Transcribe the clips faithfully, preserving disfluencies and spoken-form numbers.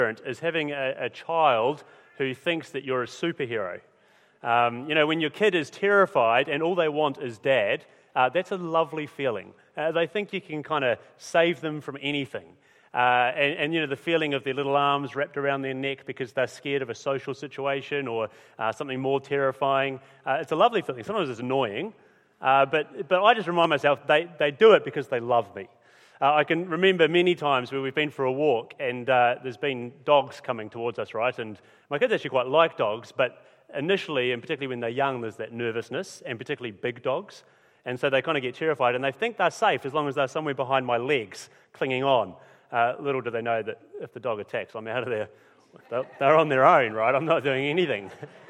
parent is having a, a child who thinks that you're a superhero. Um, you know, when your kid is terrified and all they want is dad, uh, that's a lovely feeling. Uh, they think you can kind of save them from anything. Uh, and, and, you know, the feeling of their little arms wrapped around their neck because they're scared of a social situation or uh, something more terrifying. Uh, it's a lovely feeling. Sometimes it's annoying, uh, but but I just remind myself they, they do it because they love me. Uh, I can remember many times where we've been for a walk and uh, there's been dogs coming towards us, right? And my kids actually quite like dogs, but initially, and particularly when they're young, there's that nervousness, and particularly big dogs. And so they kind of get terrified, and they think they're safe as long as they're somewhere behind my legs, clinging on. Uh, little do they know that if the dog attacks, I'm out of there. They're, they're on their own, right? I'm not doing anything.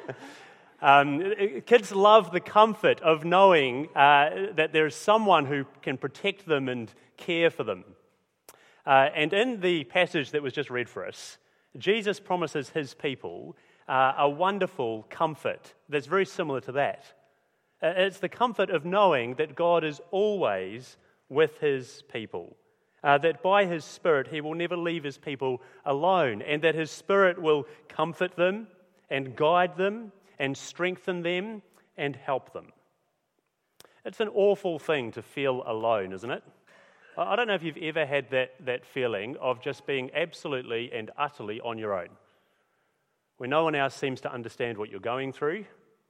um, kids love the comfort of knowing uh, that there's someone who can protect them and care for them. Uh, and in the passage that was just read for us, Jesus promises his people uh, a wonderful comfort that's very similar to that. Uh, it's the comfort of knowing that God is always with his people. Uh, that by his Spirit he will never leave his people alone, and that his Spirit will comfort them and guide them and strengthen them and help them. It's an awful thing to feel alone, isn't it? I don't know if you've ever had that, that feeling of just being absolutely and utterly on your own, where no one else seems to understand what you're going through.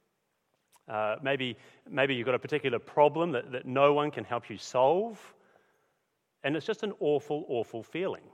Uh, maybe, maybe you've got a particular problem that, that no one can help you solve. And it's just an awful, awful feeling.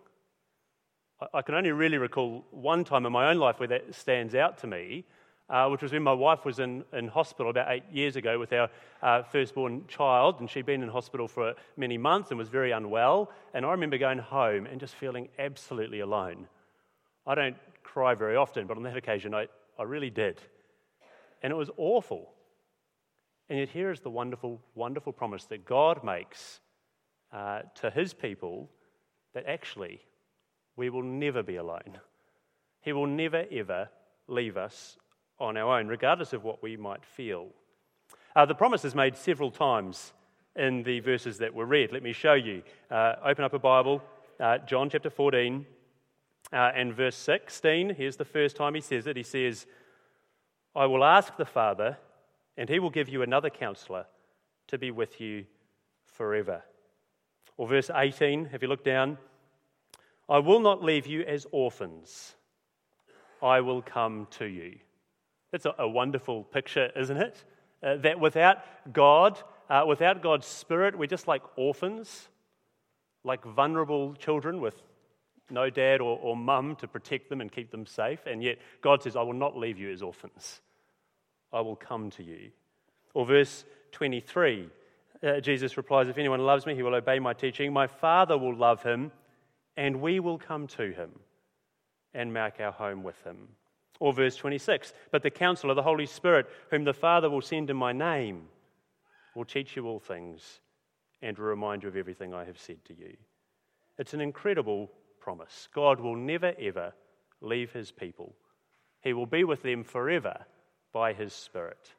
I can only really recall one time in my own life where that stands out to me, uh, which was when my wife was in, in hospital about eight years ago with our uh, firstborn child, and she'd been in hospital for many months and was very unwell. And I remember going home and just feeling absolutely alone. I don't cry very often, but on that occasion I, I really did. And it was awful. And yet here is the wonderful, wonderful promise that God makes Uh, to his people, that actually we will never be alone. He will never ever leave us on our own, regardless of what we might feel. Uh, the promise is made several times in the verses that were read. Let me show you. Uh, open up a Bible, uh, John chapter fourteen uh, and verse sixteen. Here's the first time he says it. He says, "I will ask the Father, and he will give you another counselor to be with you forever." Or verse eighteen, if you look down, "I will not leave you as orphans. I will come to you." That's a, a wonderful picture, isn't it? Uh, that without God, uh, without God's Spirit, we're just like orphans, like vulnerable children with no dad or, or mum to protect them and keep them safe. And yet God says, "I will not leave you as orphans. I will come to you." Or verse twenty-three, Uh, Jesus replies, "If anyone loves me, he will obey my teaching. My Father will love him, and we will come to him and make our home with him." Or verse twenty-six, "But the Counselor, the Holy Spirit, whom the Father will send in my name, will teach you all things and will remind you of everything I have said to you." It's an incredible promise. God will never, ever leave his people. He will be with them forever by his Spirit.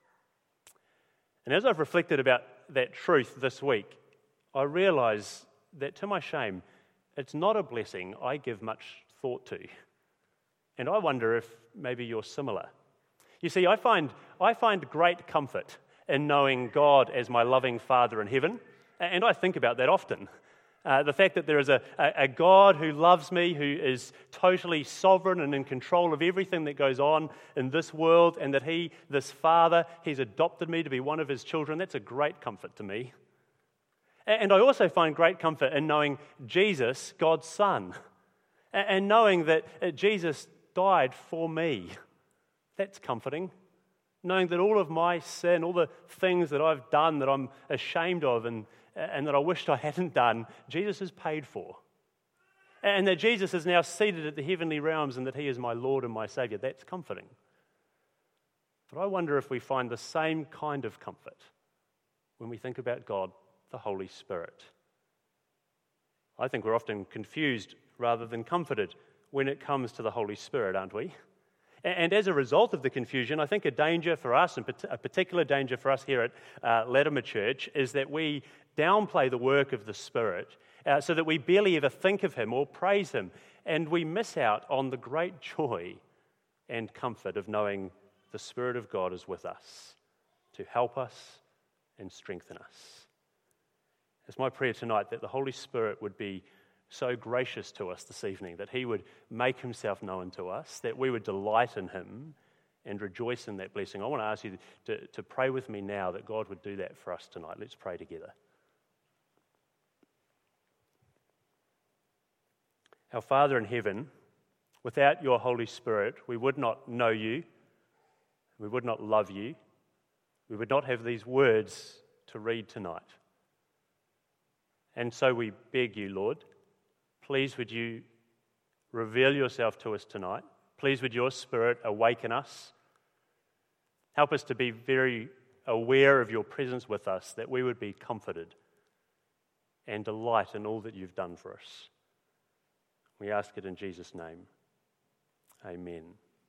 And as I've reflected about that truth this week, I realise that, to my shame, it's not a blessing I give much thought to. And I wonder if maybe you're similar. You see, I find I find great comfort in knowing God as my loving Father in heaven, and I think about that often. Uh, the fact that there is a, a, a God who loves me, who is totally sovereign and in control of everything that goes on in this world, and that he, this Father, he's adopted me to be one of his children, that's a great comfort to me. And I also find great comfort in knowing Jesus, God's Son, and knowing that Jesus died for me. That's comforting. Knowing that all of my sin, all the things that I've done that I'm ashamed of and and that I wished I hadn't done, Jesus has paid for. And that Jesus is now seated at the heavenly realms and that he is my Lord and my Saviour. That's comforting. But I wonder if we find the same kind of comfort when we think about God, the Holy Spirit. I think we're often confused rather than comforted when it comes to the Holy Spirit, aren't we? And as a result of the confusion, I think a danger for us, and a particular danger for us here at uh, Latimer Church, is that we downplay the work of the Spirit uh, so that we barely ever think of him or praise him, and we miss out on the great joy and comfort of knowing the Spirit of God is with us to help us and strengthen us. It's my prayer tonight that the Holy Spirit would be so gracious to us this evening, that he would make himself known to us, that we would delight in him and rejoice in that blessing. I want to ask you to, to pray with me now that God would do that for us tonight. Let's pray together. Our Father in heaven, without your Holy Spirit, we would not know you, we would not love you, we would not have these words to read tonight. And so we beg you, Lord, please would you reveal yourself to us tonight. Please would your Spirit awaken us. Help us to be very aware of your presence with us, that we would be comforted and delight in all that you've done for us. We ask it in Jesus' name. Amen.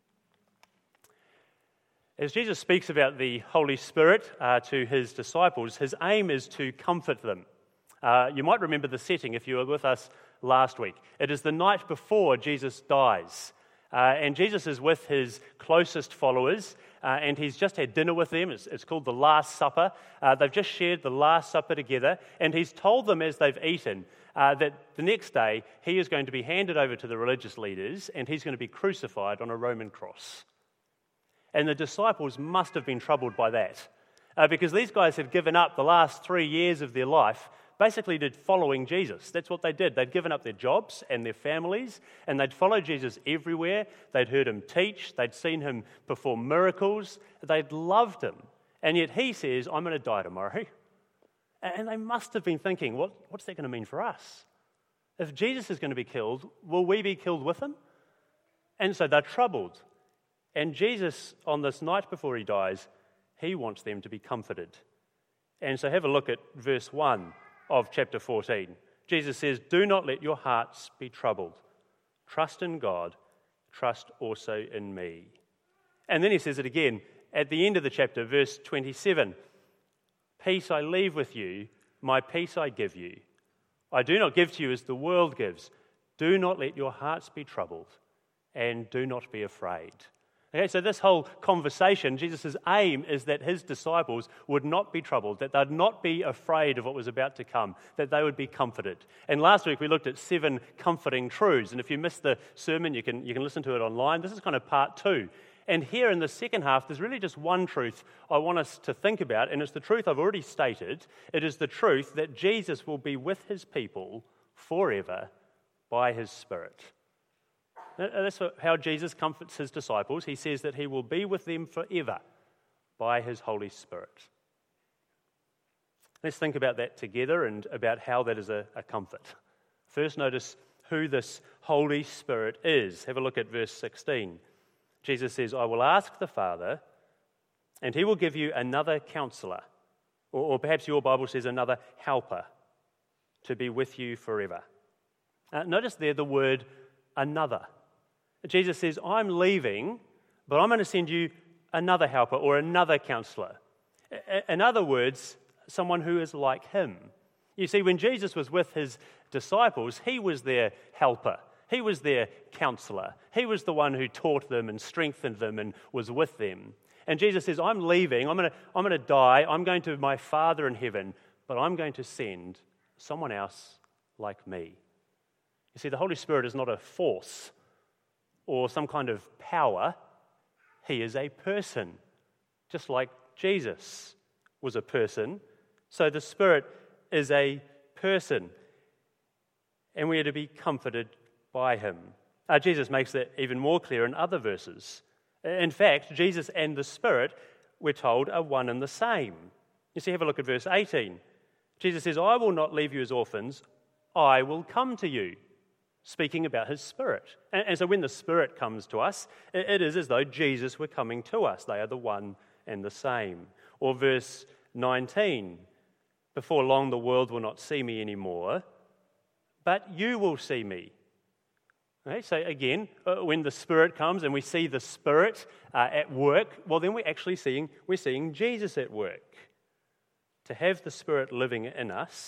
As Jesus speaks about the Holy Spirit uh, to his disciples, his aim is to comfort them. Uh, you might remember the setting if you were with us last week. It is the night before Jesus dies. Uh, and Jesus is with his closest followers, uh, and he's just had dinner with them. It's, it's called the Last Supper. Uh, they've just shared the Last Supper together, and he's told them as they've eaten uh, that the next day he is going to be handed over to the religious leaders, and he's going to be crucified on a Roman cross. And the disciples must have been troubled by that, uh, because these guys had given up the last three years of their life basically did following Jesus. That's what they did. They'd given up their jobs and their families, and they'd followed Jesus everywhere. They'd heard him teach. They'd seen him perform miracles. They'd loved him. And yet he says, I'm going to die tomorrow. And they must have been thinking, what, what's that going to mean for us? If Jesus is going to be killed, will we be killed with him? And so they're troubled. And Jesus, on this night before he dies, he wants them to be comforted. And so have a look at verse one of chapter fourteen. Jesus says, do not let your hearts be troubled. Trust in God, trust also in me. And then he says it again at the end of the chapter, verse twenty-seven. Peace I leave with you, my peace I give you. I do not give to you as the world gives. Do not let your hearts be troubled, and do not be afraid. Okay, so this whole conversation, Jesus' aim is that his disciples would not be troubled, that they'd not be afraid of what was about to come, that they would be comforted. And last week we looked at seven comforting truths, and if you missed the sermon, you can, you can listen to it online. This is kind of part two. And here in the second half, there's really just one truth I want us to think about, and it's the truth I've already stated. It is the truth that Jesus will be with his people forever by his Spirit. That's how Jesus comforts his disciples. He says that he will be with them forever by his Holy Spirit. Let's think about that together and about how that is a, a comfort. First, notice who this Holy Spirit is. Have a look at verse sixteen. Jesus says, I will ask the Father, and he will give you another counselor, or, or perhaps your Bible says another helper, to be with you forever. Uh, notice there the word another. Jesus says, I'm leaving, but I'm going to send you another helper or another counselor. In other words, someone who is like him. You see, when Jesus was with his disciples, he was their helper. He was their counselor. He was the one who taught them and strengthened them and was with them. And Jesus says, I'm leaving, I'm going to, I'm going to die, I'm going to my Father in heaven, but I'm going to send someone else like me. You see, the Holy Spirit is not a force or some kind of power. He is a person, just like Jesus was a person. So the Spirit is a person, and we are to be comforted by him. Uh, Jesus makes that even more clear in other verses. In fact, Jesus and the Spirit, we're told, are one and the same. You see, have a look at verse eighteen. Jesus says, I will not leave you as orphans, I will come to you. Speaking about his Spirit. And, and so when the Spirit comes to us, it, it is as though Jesus were coming to us. They are the one and the same. Or verse nineteen, before long the world will not see me anymore, but you will see me. Okay, so again, uh, when the Spirit comes and we see the Spirit uh, at work, well then we're actually seeing, we're seeing Jesus at work. To have the Spirit living in us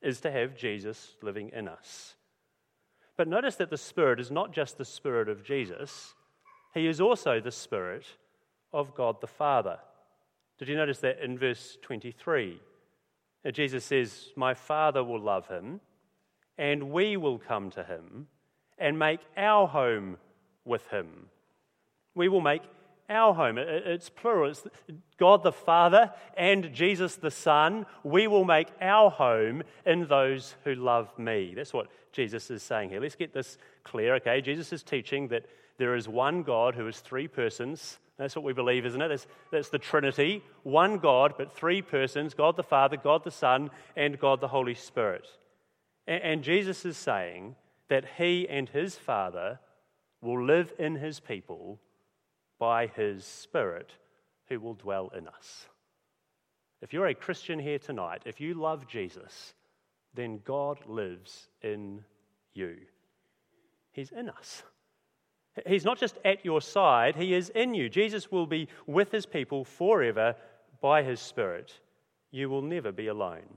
is to have Jesus living in us. But notice that the Spirit is not just the Spirit of Jesus, he is also the Spirit of God the Father. Did you notice that in verse twenty-three? Jesus says, "My Father will love him, and we will come to him and make our home with him." We will make our home. It's plural. It's God the Father and Jesus the Son. We will make our home in those who love me. That's what Jesus is saying here. Let's get this clear, okay? Jesus is teaching that there is one God who is three persons. That's what we believe, isn't it? That's, that's the Trinity. One God, but three persons, God the Father, God the Son, and God the Holy Spirit. And, and Jesus is saying that he and his Father will live in his people by his Spirit who will dwell in us. If you're a Christian here tonight, if you love Jesus, then God lives in you. He's in us. He's not just at your side, he is in you. Jesus will be with his people forever by his Spirit. You will never be alone.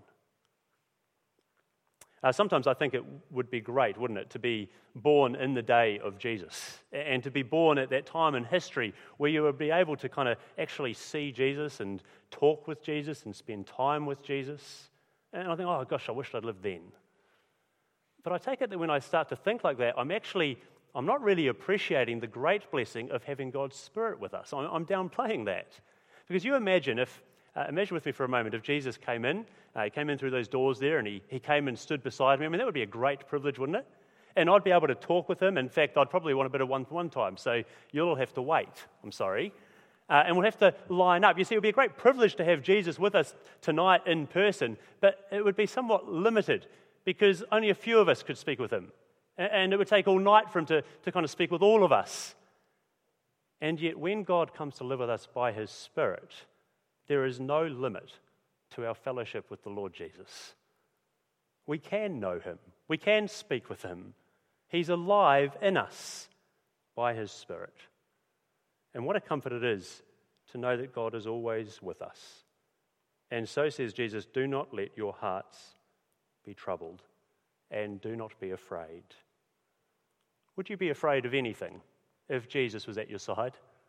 Uh, sometimes I think it would be great, wouldn't it, to be born in the day of Jesus and to be born at that time in history where you would be able to kind of actually see Jesus and talk with Jesus and spend time with Jesus. And I think, oh gosh, I wish I'd lived then. But I take it that when I start to think like that, I'm actually, I'm not really appreciating the great blessing of having God's Spirit with us. I'm, I'm downplaying that. Because you imagine if, uh, imagine with me for a moment, if Jesus came in, uh, he came in through those doors there and he, he came and stood beside me. I mean, that would be a great privilege, wouldn't it? And I'd be able to talk with him. In fact, I'd probably want a bit of one-to-one time, so you'll all have to wait. I'm sorry. Uh, and we'll have to line up. You see, it would be a great privilege to have Jesus with us tonight in person, but it would be somewhat limited because only a few of us could speak with him. And it would take all night for him to, to kind of speak with all of us. And yet, when God comes to live with us by his Spirit, there is no limit to our fellowship with the Lord Jesus. We can know him. We can speak with him. He's alive in us by his Spirit. And what a comfort it is to know that God is always with us. And so says Jesus, do not let your hearts be troubled and do not be afraid. Would you be afraid of anything if Jesus was at your side?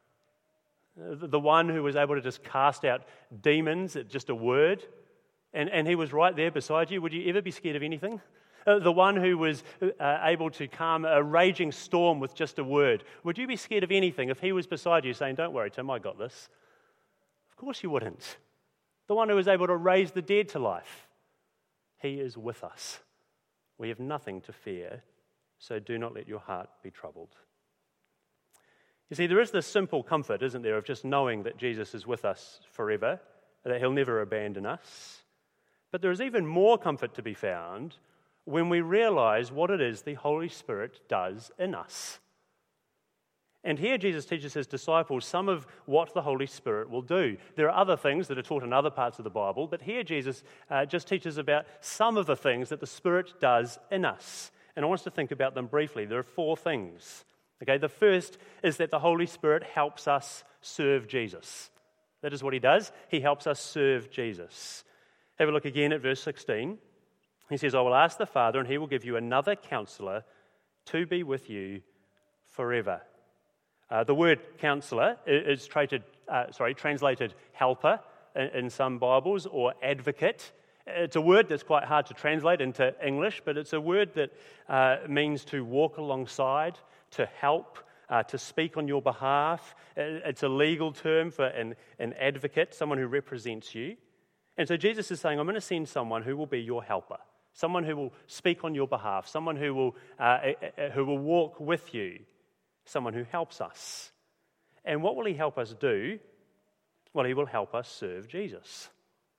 The one who was able to just cast out demons at just a word, and, and he was right there beside you. Would you ever be scared of anything? Uh, the one who was uh, able to calm a raging storm with just a word. Would you be scared of anything if he was beside you saying, don't worry, Tim, I got this? Of course you wouldn't. The one who was able to raise the dead to life. He is with us. We have nothing to fear, so do not let your heart be troubled. You see, there is this simple comfort, isn't there, of just knowing that Jesus is with us forever, that he'll never abandon us. But there is even more comfort to be found when we realize what it is the Holy Spirit does in us. And here Jesus teaches his disciples some of what the Holy Spirit will do. There are other things that are taught in other parts of the Bible, but here Jesus uh, just teaches about some of the things that the Spirit does in us. And I want us to think about them briefly. There are four things. Okay, the first is that the Holy Spirit helps us serve Jesus. That is what he does. He helps us serve Jesus. Have a look again at verse sixteen. He says, I will ask the Father, and he will give you another counselor to be with you forever. Uh, the word counselor is traded, uh, sorry, translated helper in, in some Bibles, or advocate. It's a word that's quite hard to translate into English, but it's a word that uh, means to walk alongside, to help, uh, to speak on your behalf. It's a legal term for an, an advocate, someone who represents you. And so Jesus is saying, I'm going to send someone who will be your helper, someone who will speak on your behalf, someone who will, uh, who will walk with you, someone who helps us. And what will he help us do? Well, he will help us serve Jesus.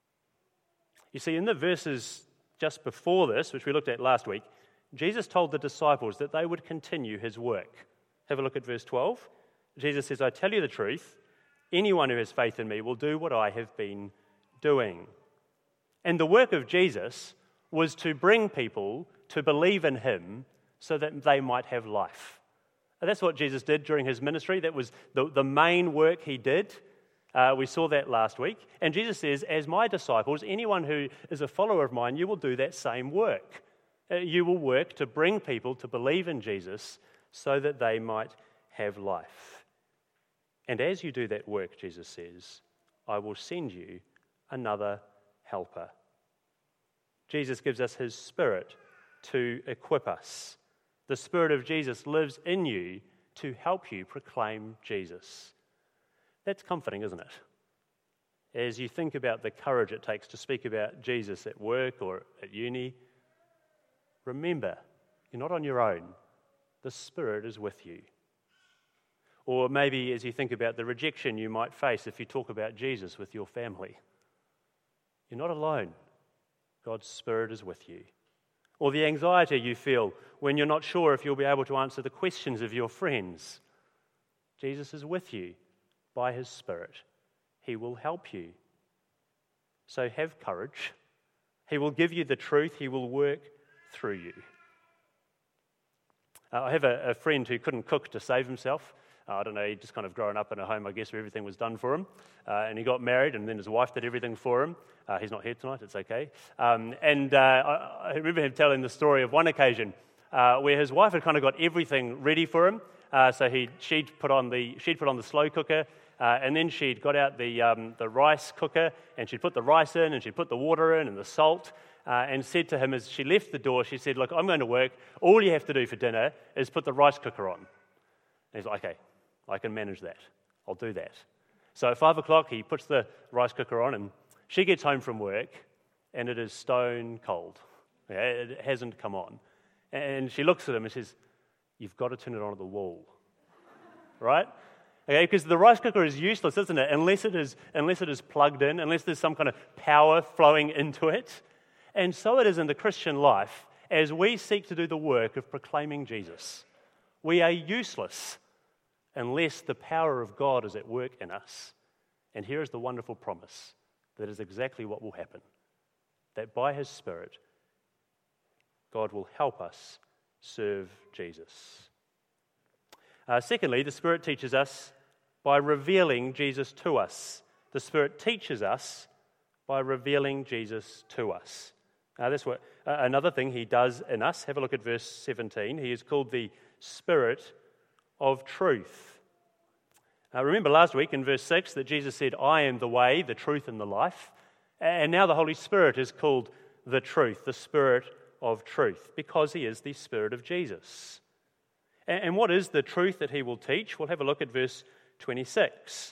You see, in the verses just before this, which we looked at last week, Jesus told the disciples that they would continue his work. Have a look at verse twelve. Jesus says, I tell you the truth, anyone who has faith in me will do what I have been doing. And the work of Jesus was to bring people to believe in him so that they might have life. And that's what Jesus did during his ministry. That was the, the main work he did. Uh, we saw that last week. And Jesus says, as my disciples, anyone who is a follower of mine, you will do that same work. Uh, you will work to bring people to believe in Jesus so that they might have life. And as you do that work, Jesus says, I will send you another helper. Jesus gives us his Spirit to equip us. The Spirit of Jesus lives in you to help you proclaim Jesus. That's comforting, isn't it? As you think about the courage it takes to speak about Jesus at work or at uni, remember, you're not on your own. The Spirit is with you. Or maybe as you think about the rejection you might face if you talk about Jesus with your family, you're not alone. God's Spirit is with you. Or the anxiety you feel when you're not sure if you'll be able to answer the questions of your friends. Jesus is with you by his Spirit. He will help you. So have courage. He will give you the truth. He will work through you. Uh, I have a, a friend who couldn't cook to save himself. Uh, I don't know, he'd just kind of grown up in a home, I guess, where everything was done for him. Uh, and he got married, and then his wife did everything for him. Uh, he's not here tonight, it's okay. Um, and uh, I, I remember him telling the story of one occasion uh, where his wife had kind of got everything ready for him. Uh, so he she'd put on the she'd put on the slow cooker, uh, and then she'd got out the um, the rice cooker, and she'd put the rice in, and she'd put the water in, and the salt. Uh, and said to him as she left the door, she said, look, I'm going to work. All you have to do for dinner is put the rice cooker on. And he's like, okay, I can manage that. I'll do that. So at five o'clock, he puts the rice cooker on, and she gets home from work, and it is stone cold. Yeah, it hasn't come on. And she looks at him and says, you've got to turn it on at the wall. Right? Okay, because the rice cooker is useless, isn't it? Unless it is, unless it is plugged in, unless there's some kind of power flowing into it. And so it is in the Christian life as we seek to do the work of proclaiming Jesus. We are useless unless the power of God is at work in us. And here is the wonderful promise that is exactly what will happen. That by his Spirit, God will help us serve Jesus. Uh, secondly, the Spirit teaches us by revealing Jesus to us. The Spirit teaches us by revealing Jesus to us. Uh, that's what uh, another thing he does in us. Have a look at verse seventeen. He is called the Spirit of truth. Uh, remember last week in verse six that Jesus said, I am the way, the truth, and the life. And now the Holy Spirit is called the truth, the Spirit of truth, because he is the Spirit of Jesus. And, and what is the truth that he will teach? We'll have a look at verse twenty-six.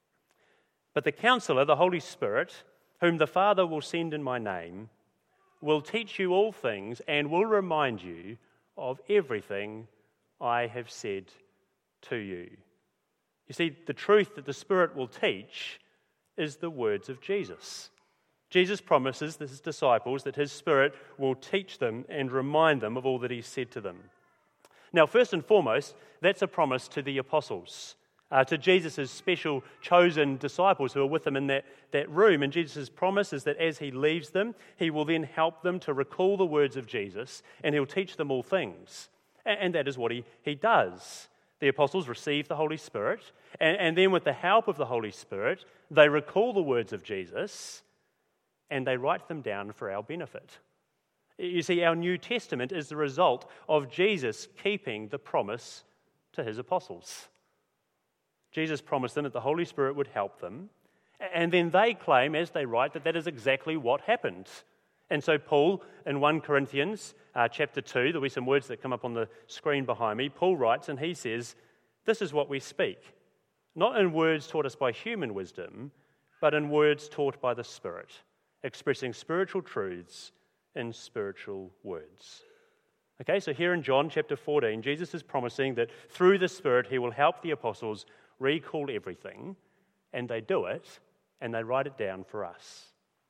But the Counselor, the Holy Spirit, whom the Father will send in my name, will teach you all things and will remind you of everything I have said to you. You see, the truth that the Spirit will teach is the words of Jesus. Jesus promises his disciples that his Spirit will teach them and remind them of all that he said to them. Now, first and foremost, that's a promise to the apostles. Uh, to Jesus' special chosen disciples who are with him in that, that room. And Jesus' promise is that as he leaves them, he will then help them to recall the words of Jesus and he'll teach them all things. And, and that is what he, he does. The apostles receive the Holy Spirit, and, and then with the help of the Holy Spirit, they recall the words of Jesus and they write them down for our benefit. You see, our New Testament is the result of Jesus keeping the promise to his apostles. Jesus promised them that the Holy Spirit would help them, and then they claim, as they write, that that is exactly what happened. And so Paul, in First Corinthians uh, chapter two, there'll be some words that come up on the screen behind me, Paul writes and he says, this is what we speak, not in words taught us by human wisdom, but in words taught by the Spirit, expressing spiritual truths in spiritual words. Okay, so here in John chapter fourteen, Jesus is promising that through the Spirit he will help the apostles recall everything, and they do it, and they write it down for us.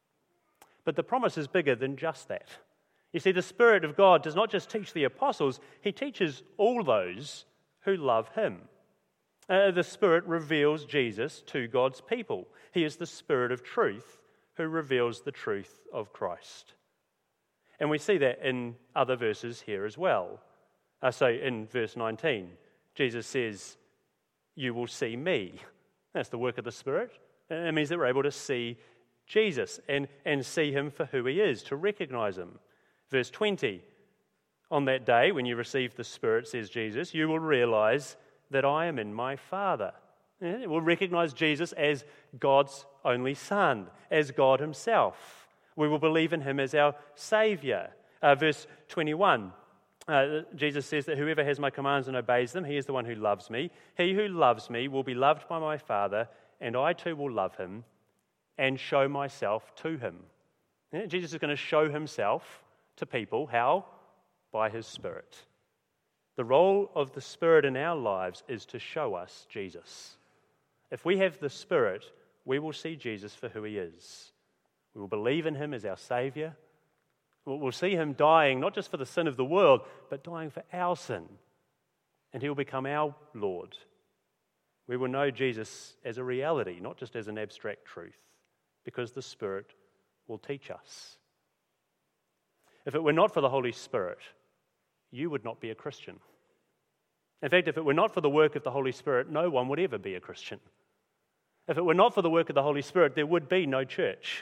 But the promise is bigger than just that. You see, the Spirit of God does not just teach the apostles, he teaches all those who love him. Uh, the Spirit reveals Jesus to God's people. He is the Spirit of truth who reveals the truth of Christ. And we see that in other verses here as well. Uh, so in verse nineteen, Jesus says, you will see me. That's the work of the Spirit. It means that we're able to see Jesus and, and see him for who he is, to recognize him. Verse twenty, on that day when you receive the Spirit, says Jesus, you will realize that I am in my Father. Yeah, we'll recognize Jesus as God's only Son, as God himself. We will believe in him as our Saviour. Uh, verse twenty-one, uh, Jesus says that whoever has my commands and obeys them, he is the one who loves me. He who loves me will be loved by my Father, and I too will love him and show myself to him. Yeah, Jesus is going to show himself to people. How? By his Spirit. The role of the Spirit in our lives is to show us Jesus. If we have the Spirit, we will see Jesus for who he is. We will believe in him as our Saviour. We'll see him dying not just for the sin of the world, but dying for our sin. And he will become our Lord. We will know Jesus as a reality, not just as an abstract truth, because the Spirit will teach us. If it were not for the Holy Spirit, you would not be a Christian. In fact, if it were not for the work of the Holy Spirit, no one would ever be a Christian. If it were not for the work of the Holy Spirit, there would be no church.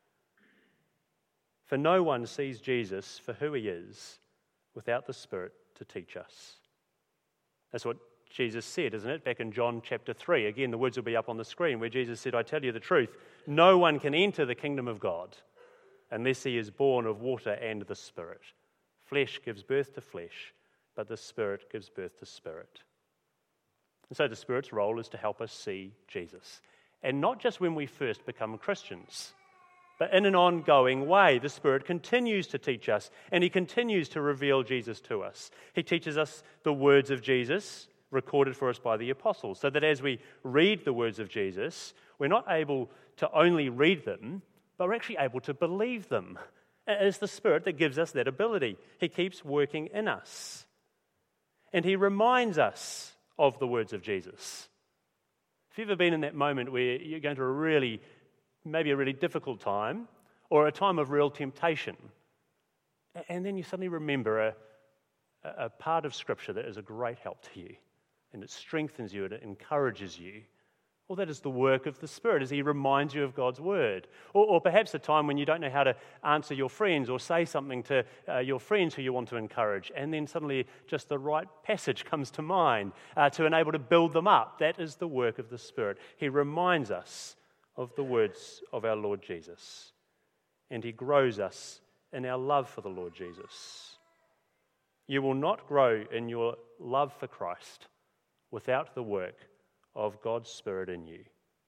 For no one sees Jesus for who he is without the Spirit to teach us. That's what Jesus said, isn't it? Back in John chapter three. Again, the words will be up on the screen where Jesus said, I tell you the truth, no one can enter the kingdom of God unless he is born of water and the Spirit. Flesh gives birth to flesh, but the Spirit gives birth to spirit. And so the Spirit's role is to help us see Jesus. And not just when we first become Christians, but in an ongoing way. The Spirit continues to teach us, and he continues to reveal Jesus to us. He teaches us the words of Jesus, recorded for us by the apostles, so that as we read the words of Jesus, we're not able to only read them, but we're actually able to believe them. It's the Spirit that gives us that ability. He keeps working in us. And he reminds us of the words of Jesus. Have you ever been in that moment where you're going through a really, maybe a really difficult time, or a time of real temptation, and then you suddenly remember a, a part of Scripture that is a great help to you, and it strengthens you and it encourages you? Well, that is the work of the Spirit, as he reminds you of God's word. Or, or perhaps a time when you don't know how to answer your friends or say something to uh, your friends who you want to encourage, and then suddenly just the right passage comes to mind uh, to enable to build them up. That is the work of the Spirit. He reminds us of the words of our Lord Jesus, and he grows us in our love for the Lord Jesus. You will not grow in your love for Christ without the work of God's Spirit in you.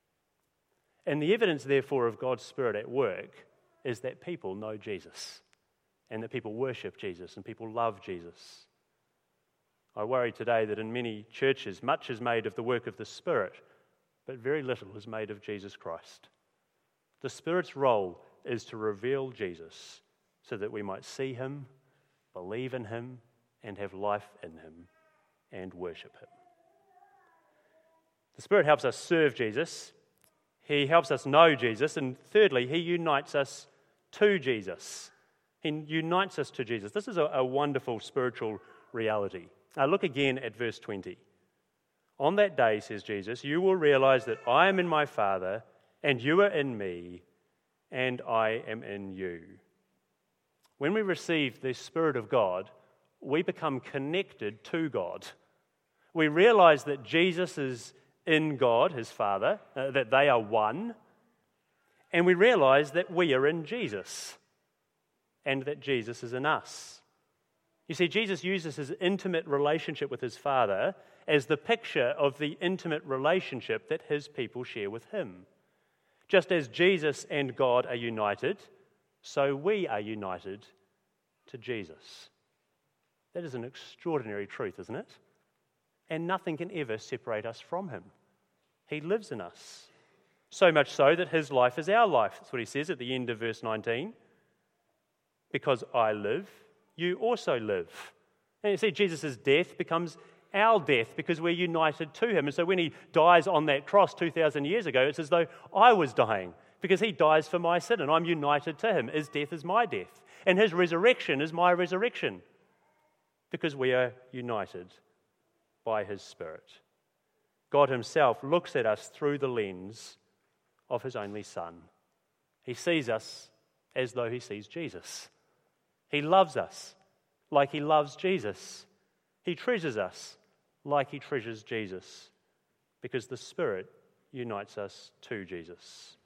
And the evidence, therefore, of God's Spirit at work is that people know Jesus, and that people worship Jesus, and people love Jesus. I worry today that in many churches, much is made of the work of the Spirit, but very little is made of Jesus Christ. The Spirit's role is to reveal Jesus so that we might see him, believe in him, and have life in him, and worship him. The Spirit helps us serve Jesus. He helps us know Jesus. And thirdly, he unites us to Jesus. He unites us to Jesus. This is a, a wonderful spiritual reality. Now look again at verse twenty. On that day, says Jesus, you will realize that I am in my Father, and you are in me, and I am in you. When we receive the Spirit of God, we become connected to God. We realize that Jesus is in God, his Father, uh, that they are one, and we realize that we are in Jesus, and that Jesus is in us. You see, Jesus uses his intimate relationship with his Father as the picture of the intimate relationship that his people share with him. Just as Jesus and God are united, so we are united to Jesus. That is an extraordinary truth, isn't it? And nothing can ever separate us from him. He lives in us. So much so that his life is our life. That's what he says at the end of verse nineteen. Because I live, you also live. And you see, Jesus' death becomes our death because we're united to him. And so when he dies on that cross two thousand years ago, it's as though I was dying because he dies for my sin and I'm united to him. His death is my death. And his resurrection is my resurrection because we are united by his Spirit. God himself looks at us through the lens of his only Son. He sees us as though he sees Jesus. He loves us like he loves Jesus. He treasures us like he treasures Jesus, because the Spirit unites us to Jesus.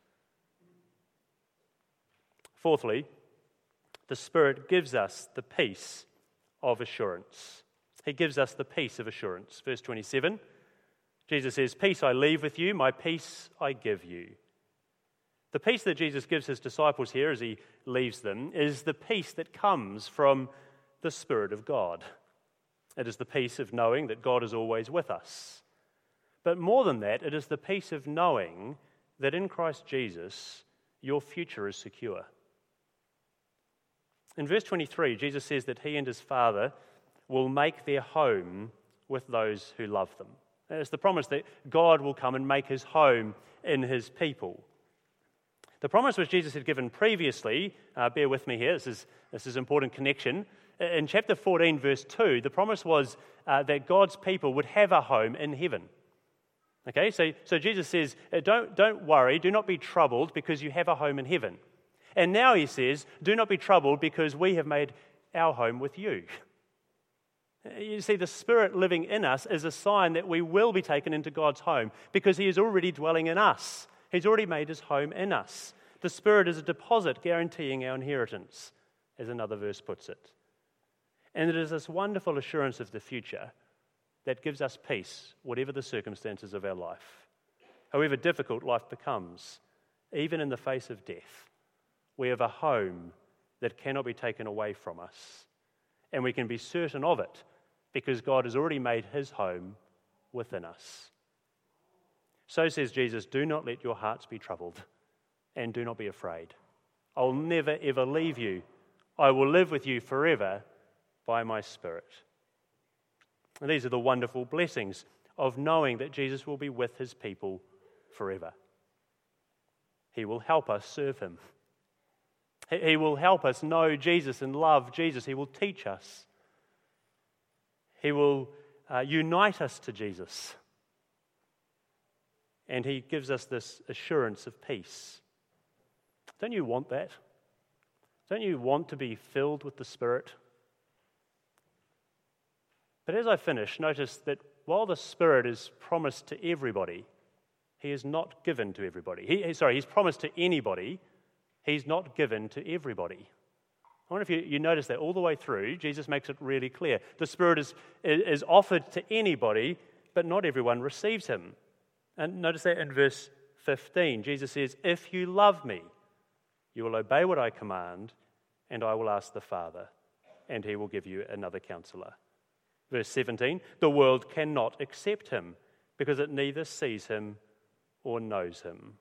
Fourthly, the Spirit gives us the peace of assurance. He gives us the peace of assurance. Verse twenty-seven, Jesus says, "Peace I leave with you, my peace I give you." The peace that Jesus gives his disciples here as he leaves them is the peace that comes from the Spirit of God. It is the peace of knowing that God is always with us. But more than that, it is the peace of knowing that in Christ Jesus, your future is secure. In verse twenty-three, Jesus says that he and his Father will make their home with those who love them. And it's the promise that God will come and make his home in his people. The promise which Jesus had given previously, uh, bear with me here, this is this is important connection. In chapter fourteen, verse two, the promise was uh, that God's people would have a home in heaven. Okay, so, so Jesus says, don't, don't worry, do not be troubled because you have a home in heaven. And now he says, do not be troubled because we have made our home with you. You see, the Spirit living in us is a sign that we will be taken into God's home because he is already dwelling in us. He's already made his home in us. The Spirit is a deposit guaranteeing our inheritance, as another verse puts it. And it is this wonderful assurance of the future that gives us peace, whatever the circumstances of our life. However difficult life becomes, even in the face of death, we have a home that cannot be taken away from us. And we can be certain of it because God has already made his home within us. So says Jesus, do not let your hearts be troubled and do not be afraid. I'll never ever leave you. I will live with you forever by my Spirit. And these are the wonderful blessings of knowing that Jesus will be with his people forever. He will help us serve him. He will help us know Jesus and love Jesus. He will teach us. He will uh, unite us to Jesus. And he gives us this assurance of peace. Don't you want that? Don't you want to be filled with the Spirit? But as I finish, notice that while the Spirit is promised to everybody, he is not given to everybody. He, sorry, he's promised to anybody. He's not given to everybody. I wonder if you, you notice that all the way through, Jesus makes it really clear. The Spirit is, is offered to anybody, but not everyone receives him. And notice that in verse fifteen, Jesus says, if you love me, you will obey what I command, and I will ask the Father, and he will give you another counselor. Verse seventeen, the world cannot accept him, because it neither sees him or knows him.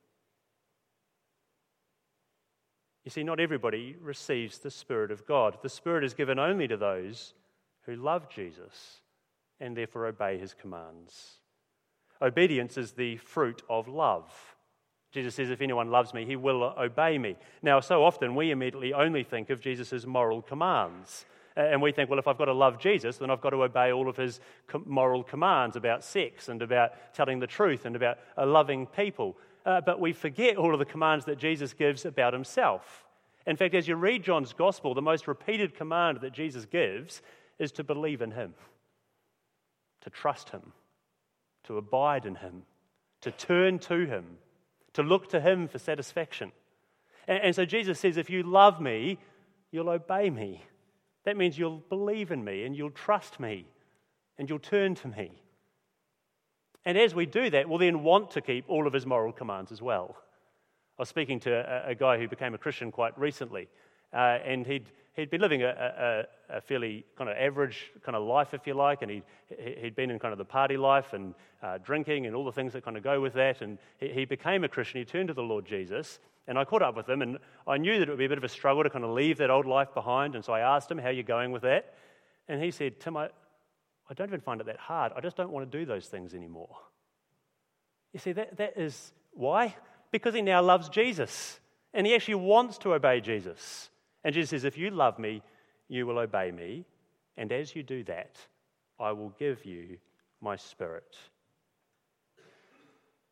You see, not everybody receives the Spirit of God. The Spirit is given only to those who love Jesus and therefore obey his commands. Obedience is the fruit of love. Jesus says, if anyone loves me, he will obey me. Now, so often we immediately only think of Jesus' moral commands. And we think, well, if I've got to love Jesus, then I've got to obey all of his moral commands about sex and about telling the truth and about uh, loving people. Uh, but we forget all of the commands that Jesus gives about himself. In fact, as you read John's Gospel, the most repeated command that Jesus gives is to believe in him, to trust him, to abide in him, to turn to him, to look to him for satisfaction. And, and so Jesus says, if you love me, you'll obey me. That means you'll believe in me and you'll trust me and you'll turn to me. And as we do that, we'll then want to keep all of his moral commands as well. I was speaking to a, a guy who became a Christian quite recently, uh, and he'd he'd been living a, a, a fairly kind of average kind of life, if you like, and he'd, he'd been in kind of the party life and uh, drinking and all the things that kind of go with that, and he, he became a Christian. He turned to the Lord Jesus, and I caught up with him, and I knew that it would be a bit of a struggle to kind of leave that old life behind, and so I asked him, how are you going with that? And he said, Tim, I, I don't even find it that hard. I just don't want to do those things anymore. You see, that that is why? Because he now loves Jesus, and he actually wants to obey Jesus. And Jesus says, if you love me, you will obey me, and as you do that, I will give you my Spirit.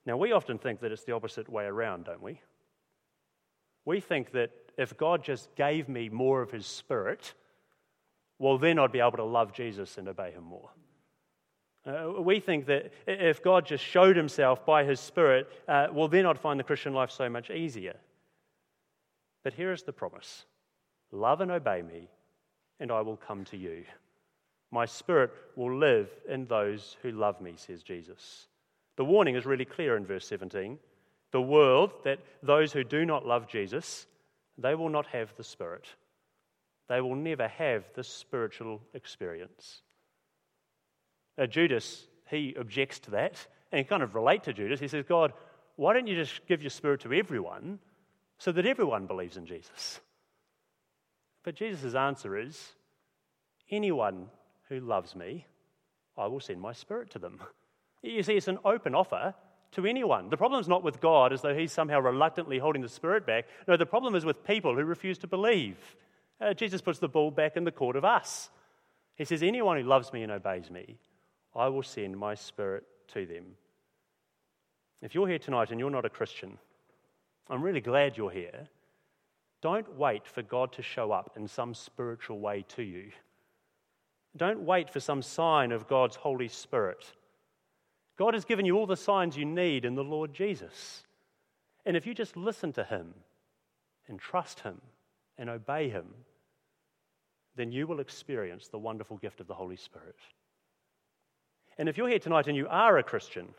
Now, we often think that it's the opposite way around, don't we? We think that if God just gave me more of his Spirit, well, then I'd be able to love Jesus and obey him more. Uh, we think that if God just showed himself by his Spirit, uh, well, then I'd find the Christian life so much easier. But here is the promise. Love and obey me, and I will come to you. My Spirit will live in those who love me, says Jesus. The warning is really clear in verse seventeen. The world, that those who do not love Jesus, they will not have the Spirit. They will never have this spiritual experience. Uh, Judas, he objects to that, and he kind of relates to Judas. He says, God, why don't you just give your Spirit to everyone so that everyone believes in Jesus? But Jesus' answer is, anyone who loves me, I will send my Spirit to them. You see, it's an open offer to anyone. The problem is not with God as though he's somehow reluctantly holding the Spirit back. No, the problem is with people who refuse to believe. Uh, Jesus puts the ball back in the court of us. He says, anyone who loves me and obeys me, I will send my Spirit to them. If you're here tonight and you're not a Christian, I'm really glad you're here. Don't wait for God to show up in some spiritual way to you. Don't wait for some sign of God's Holy Spirit. God has given you all the signs you need in the Lord Jesus. And if you just listen to him and trust him and obey him, then you will experience the wonderful gift of the Holy Spirit. And if you're here tonight and you are a Christian,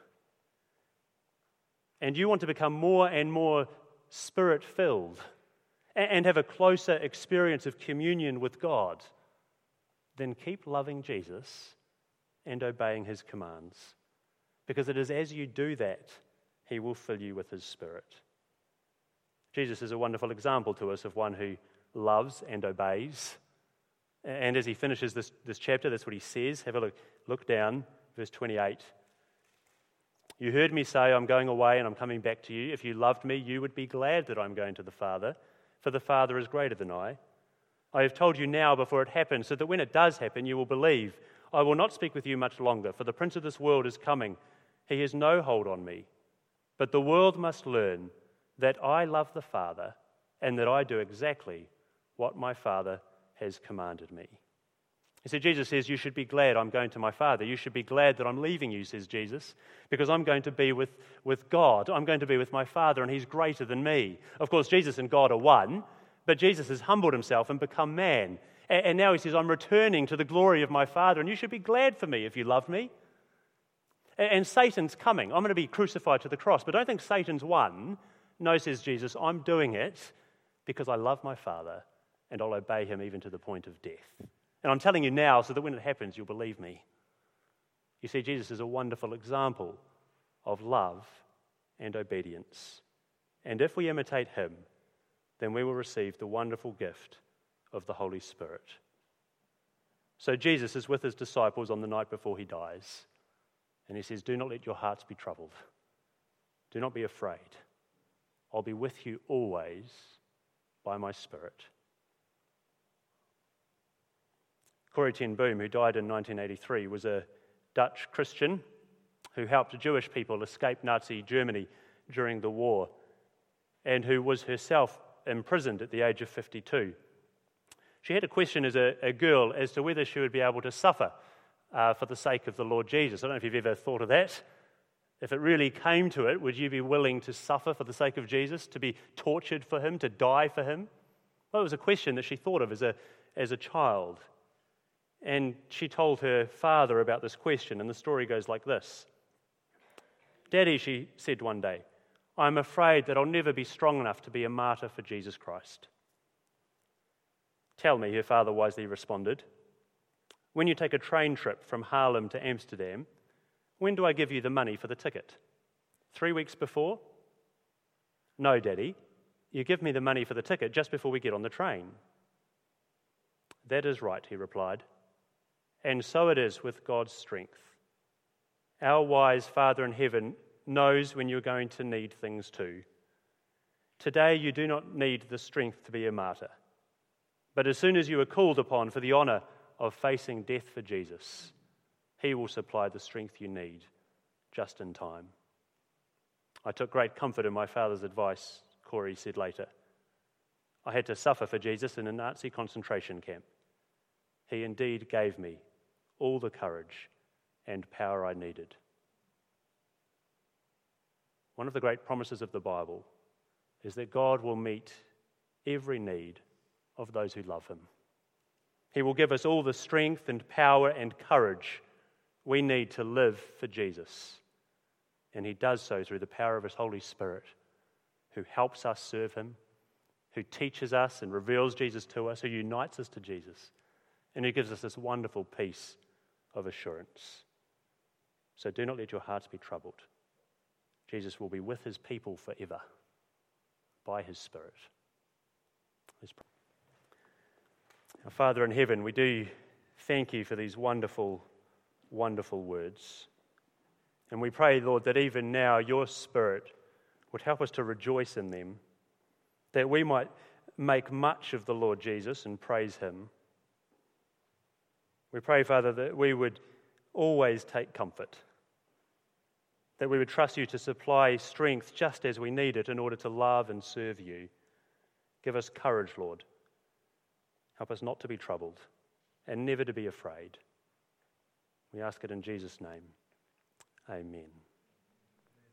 and you want to become more and more Spirit-filled, and have a closer experience of communion with God, then keep loving Jesus and obeying his commands. Because it is as you do that, he will fill you with his Spirit. Jesus is a wonderful example to us of one who loves and obeys. And as he finishes this, this chapter, that's what he says. Have a look, look down, verse twenty-eight. You heard me say, I'm going away and I'm coming back to you. If you loved me, you would be glad that I'm going to the Father, for the Father is greater than I. I have told you now before it happens, so that when it does happen, you will believe. I will not speak with you much longer, for the prince of this world is coming. He has no hold on me. But the world must learn that I love the Father and that I do exactly what my Father has commanded me. You see, Jesus says, you should be glad I'm going to my Father. You should be glad that I'm leaving you, says Jesus, because I'm going to be with, with God. I'm going to be with my Father, and he's greater than me. Of course, Jesus and God are one, but Jesus has humbled himself and become man. And, and now he says, I'm returning to the glory of my Father, and you should be glad for me if you love me. And, and Satan's coming. I'm going to be crucified to the cross, but don't think Satan's won. No, says Jesus, I'm doing it because I love my Father, and I'll obey him even to the point of death. And I'm telling you now so that when it happens, you'll believe me. You see, Jesus is a wonderful example of love and obedience. And if we imitate him, then we will receive the wonderful gift of the Holy Spirit. So Jesus is with his disciples on the night before he dies. And he says, do not let your hearts be troubled. Do not be afraid. I'll be with you always by my Spirit. Corrie ten Boom, who died in nineteen eighty-three, was a Dutch Christian who helped Jewish people escape Nazi Germany during the war and who was herself imprisoned at the age of fifty-two. She had a question as a, a girl as to whether she would be able to suffer uh, for the sake of the Lord Jesus. I don't know if you've ever thought of that. If it really came to it, would you be willing to suffer for the sake of Jesus, to be tortured for him, to die for him? Well, it was a question that she thought of as a, as a child. And she told her father about this question, and the story goes like this. Daddy, she said one day, I'm afraid that I'll never be strong enough to be a martyr for Jesus Christ. Tell me, her father wisely responded, when you take a train trip from Haarlem to Amsterdam, when do I give you the money for the ticket? Three weeks before? No, Daddy, you give me the money for the ticket just before we get on the train. That is right, he replied. And so it is with God's strength. Our wise Father in heaven knows when you're going to need things too. Today you do not need the strength to be a martyr. But as soon as you are called upon for the honour of facing death for Jesus, he will supply the strength you need just in time. I took great comfort in my father's advice, Corey said later. I had to suffer for Jesus in a Nazi concentration camp. He indeed gave me all the courage and power I needed. One of the great promises of the Bible is that God will meet every need of those who love him. He will give us all the strength and power and courage we need to live for Jesus. And he does so through the power of his Holy Spirit, who helps us serve him, who teaches us and reveals Jesus to us, who unites us to Jesus, and who gives us this wonderful peace of assurance. So do not let your hearts be troubled. Jesus will be with his people forever by his Spirit. Let's pray. Our Father in heaven, we do thank you for these wonderful, wonderful words. And we pray, Lord, that even now your Spirit would help us to rejoice in them, that we might make much of the Lord Jesus and praise him. We pray, Father, that we would always take comfort, that we would trust you to supply strength just as we need it in order to love and serve you. Give us courage, Lord. Help us not to be troubled and never to be afraid. We ask it in Jesus' name. Amen.